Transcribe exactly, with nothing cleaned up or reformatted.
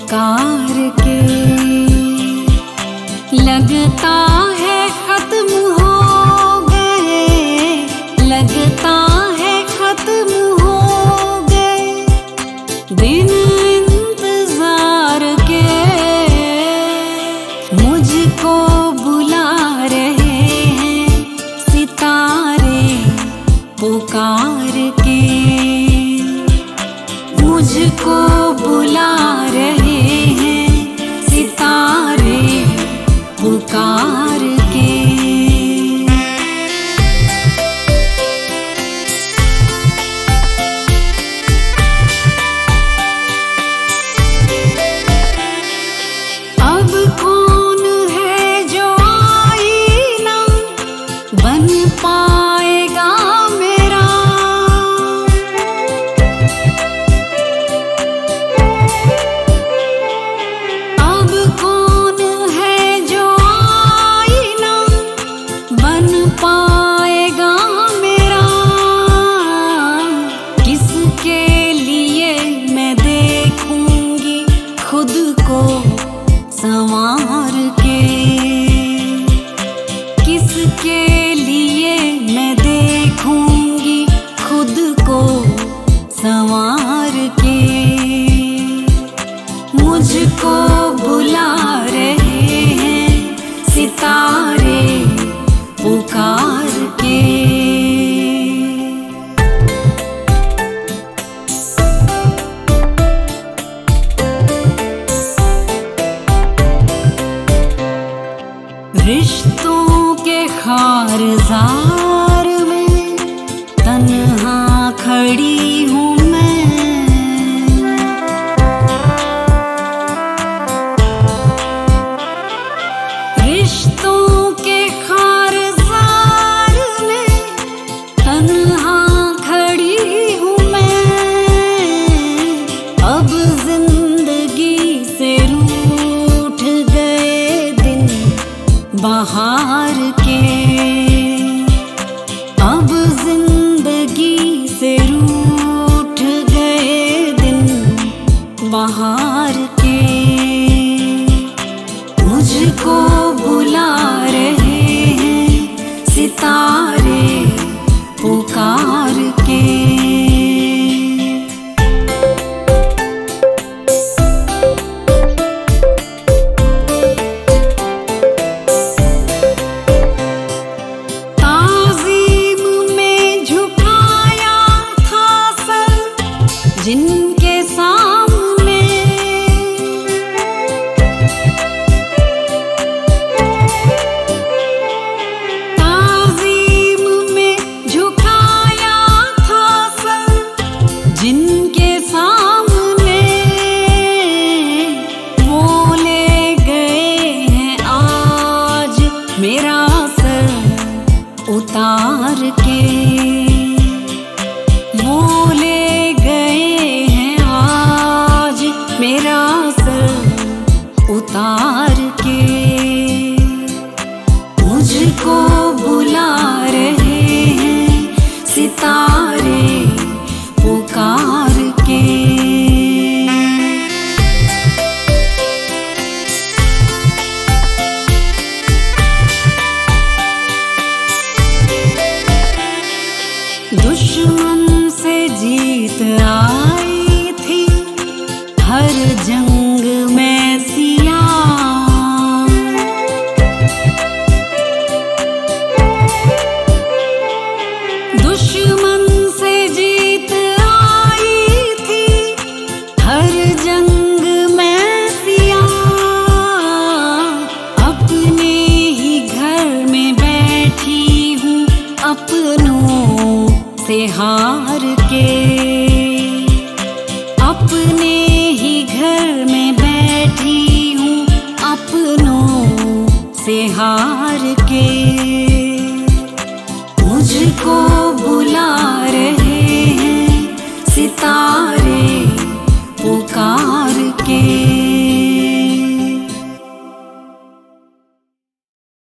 पुकार के। लगता है खत्म हो गए, लगता है खत्म हो गए दिन इंतजार के। मुझको बुला रहे हैं सितारे पुकार के, मुझको बुला रहे हैं सितारे पुकार के। अब कौन है जो आईना बन पाएगा मेरा, अब कौन है जो आईना बन पाएगा मेरा। किसके लिए मैं देखूंगी खुद को संवार के, किसके लिए मैं देखूंगी खुद को संवार के। मुझको बुला रहे हैं सितारे पुकार के। रिश्तों के खारजार में तन्हा खड़ी हूँ मैं, रिश्तों के खारजार में तन्हा खड़ी हूँ मैं। अब जिंदगी से रूठ गए दिन बाहर के, अब जिंदगी से रूठ गए दिन बाहर के। मुझको बुला रहे हैं सितारे पुकार के। जिनके सामने ताज़ीम में झुकाया था सर, जिनके सामने वो ले गए हैं आज मेरा सर उतार के। वो ले मेरा सर उतार के। मुझको बुला रहे हैं सितारे पुकार के। दुश्मन से जीत आई थी हर जंग में सिया, दुश्मन से जीत आई थी हर जंग में सिया। अपने ही घर में बैठी हूँ अपनों से हार के, अपने ही घर में बैठी हूँ अपनों से हार के। मुझको